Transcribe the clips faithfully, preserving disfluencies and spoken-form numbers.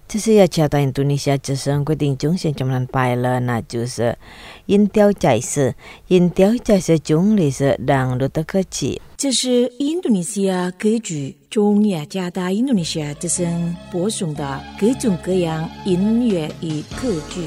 这是要交代印度尼西亚之声规定中线中南拜了，那就是印雕在是印雕在是中里是让路的科技。 这是印度尼西亚歌剧中雅加达印度尼西亚之声播送的各种各样音乐与歌剧。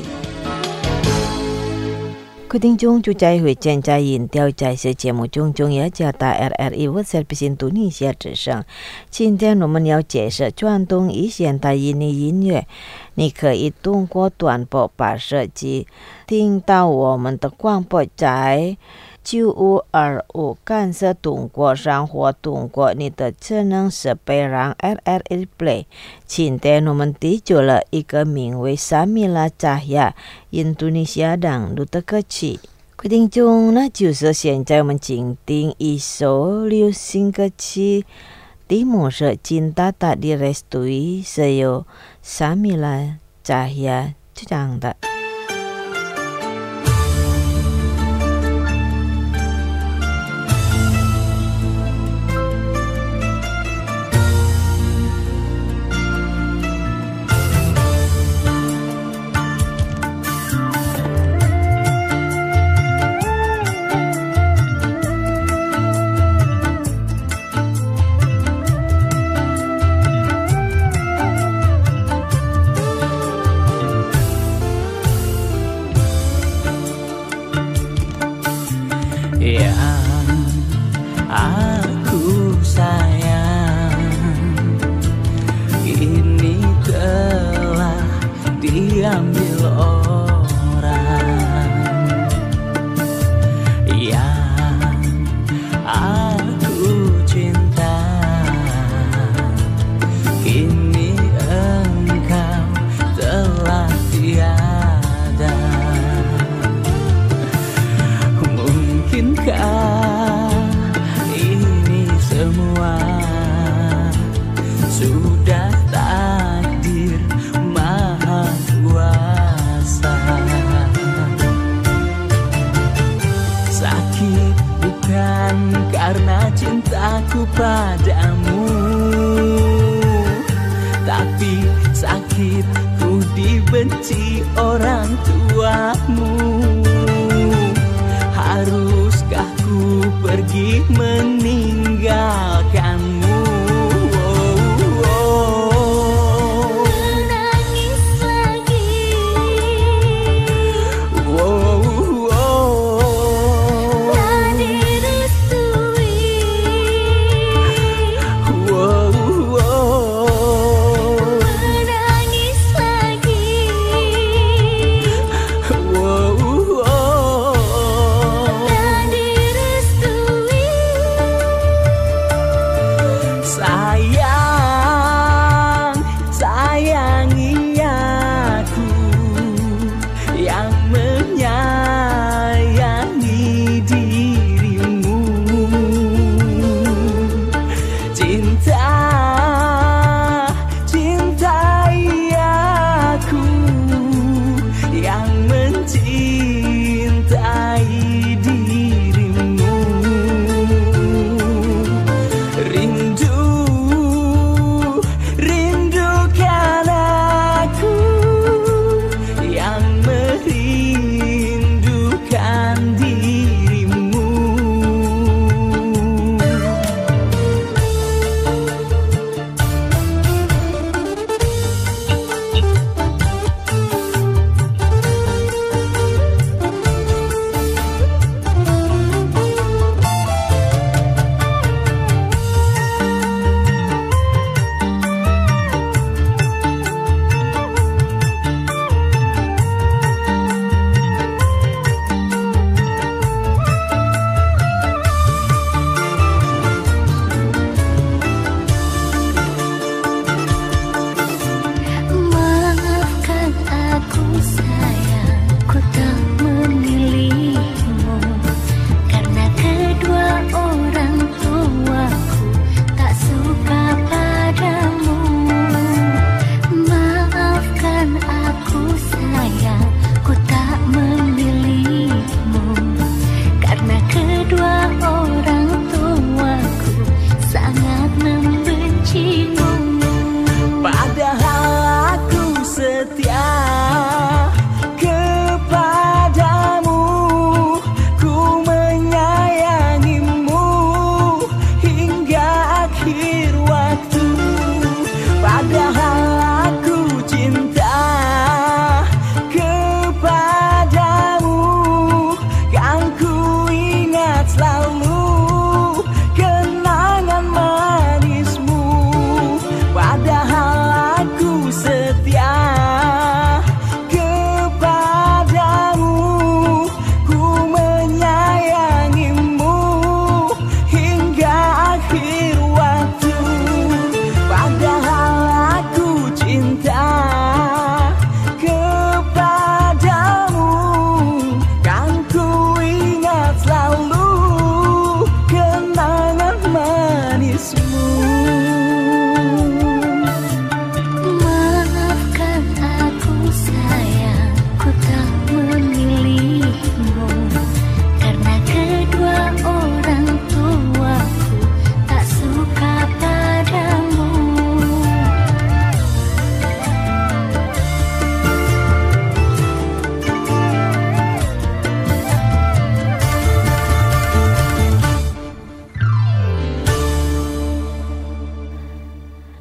各位听众，就在会见在印雕在是节目中，中雅加达 R R I Voice 印度尼西亚之声。今天我们要介绍传统与现代音音乐，你可以通过短波把手机听到我们的广播在九五二五干涉通过上或通过你的智能设备让 R R I Play。今天我们提出了一个名为 Samila Cahya 印度尼西亚党路的歌曲。各位听众，那就是现在我们静听一首流行歌曲，题目是 Cinta Tak Direstui， 是由 Samila Cahya 唱的。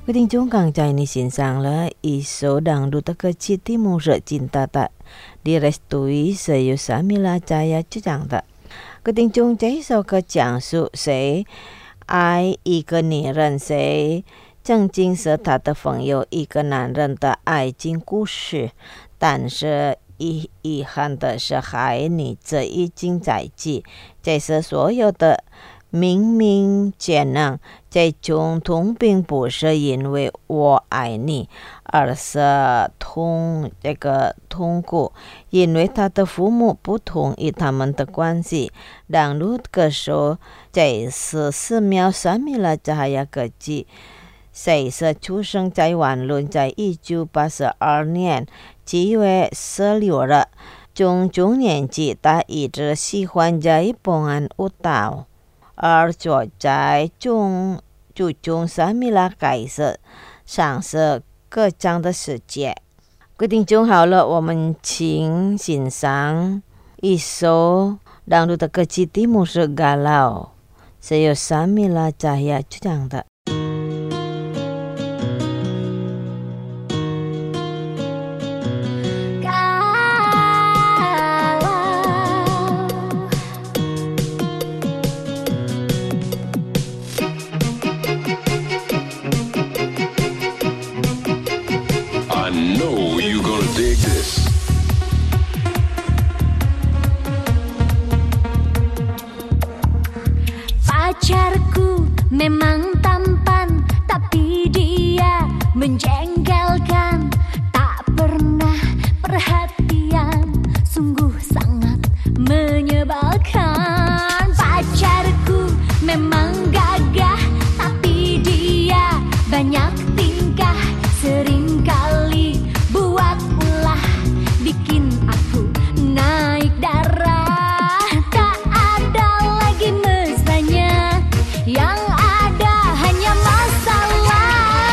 各位听众刚才你欣赏了一首dangdut歌曲题目是 Cinta Tak Direstui 是由沙米拉扎亚主唱的。各位听众，这首歌讲述谁爱一个女人，谁曾经是他的朋友，一个男人的爱情故事。但是遗遗憾的是，海女这已经在即，这是所有的明明简能，这种痛并不是因为我爱你，而是痛这个痛苦，因为他的父母不同意他们的关系。当录歌手这是寺庙沙米拉扎亚歌姬，谁是出生在万伦，在一九八十二年七月十六日，中中年纪，他一直喜欢在本岸舞蹈。而坐在中注重沙米拉开始尝试歌唱的世界。各位听众好了，我们请欣赏一首dangdut的歌曲，题目是 Galau， 是由沙米拉扎亚主唱的。 Pacarku memang tampan, tapi dia menjengkelkan. Tak pernah perhatian, sungguh sangat menyebalkan. Pacarku memang gagah, tapi dia banyak tingkah. Seringkali buat ulah, bikin aku naik darah. Tak ada lagi mesranya, yang ada hanya masalah.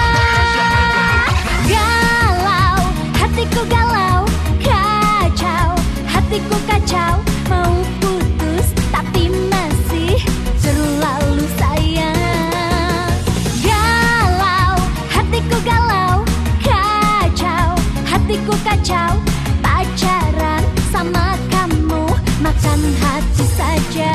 Galau, hatiku galau, kacau, hatiku kacau. Mau putus tapi masih terlalu sayang. Galau, hatiku galau, kacau, hatiku kacau. Pacaran sama kamu, makan hati saja.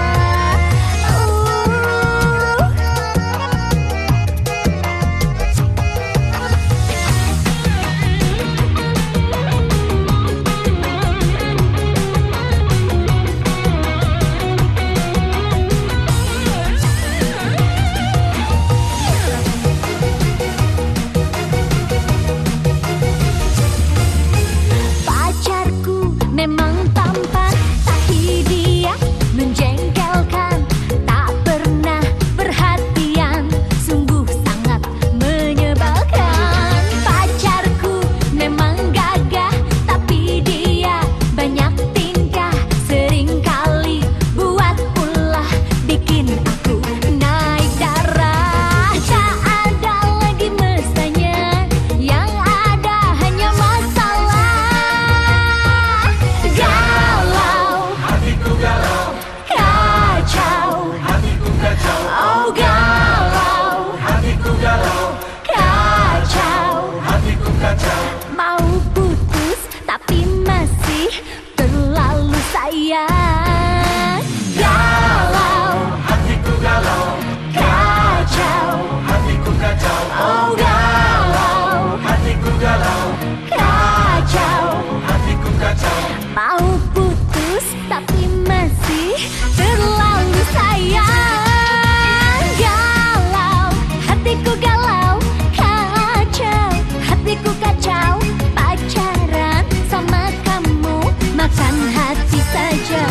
Pacarku memang tampan, tapi dia menjengkelkan. Tak pernah perhatian, sungguh sangat menyebalkan. Pacarku memang gagah, tapi dia banyak tingkah. Seringkali buat ulah, bikin aku naik darah. Tak ada lagi mesranya, yang ada hanya masalah. Galau, Hatiku galau, kacau, hatiku kacau, oh galau, hatiku galau, kacau. hatiku kacau. Mau putus tapi masih terlalu sayang. Galau, Hatiku galau, kacau, hatiku kacau, oh galau, hatiku galau, kacau. hatiku kacau. Mau putus tapi masih terlalu sayang. Galau, hatiku galau, kacau, hatiku kacau. Pacaran sama kamu, makan hati saja.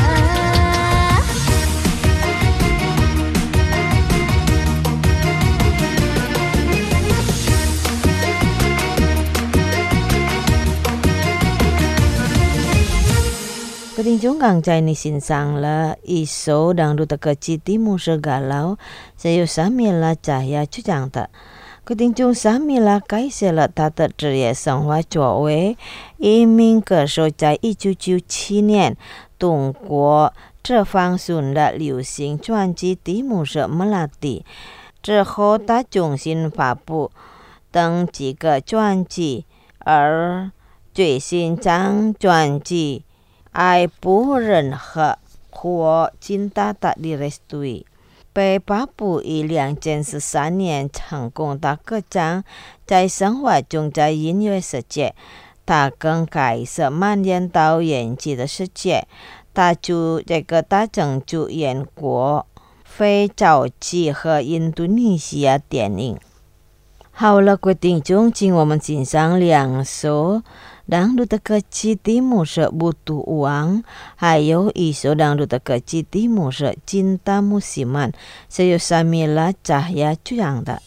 Các听众刚才你欣赏了一首dangdut的歌曲，题目是 Galau， 是由沙米拉扎亚主唱的。各听众，沙米拉开始了他的职业生活，作为一名歌手，在一九九七年通过这放送的流行专辑题目是 Melati。之后他重新发布等几个传记，而最新张传记《爱不任何或cinta tak direstui》被发布于两千十三年，成功的歌唱在生活中，在音乐世界，它更开始蔓延到演技的世界。它就这个大成就演过非洲际和印度尼西亚电影。好了，各位听众，请我们欣赏两首dangdut的歌曲，题目是《Butuh Uang》，还有一首dangdut的歌曲，题目是《Cinta Musiman》，是由 Samila Cahya 唱的。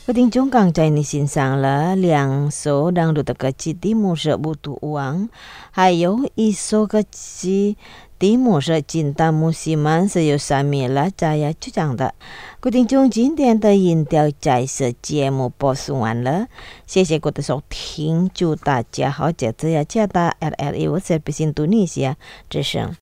我听众刚才你欣赏了两首让录的歌曲，题目是《不渡王》，还有一首歌曲题目是《金大木西曼》，是由萨米拉扎亚主唱的。各位听众，今天的音调在是节目播送完了，谢谢各位的收听，祝大家好，接着要加大 R R I 我是印度尼西亚之声。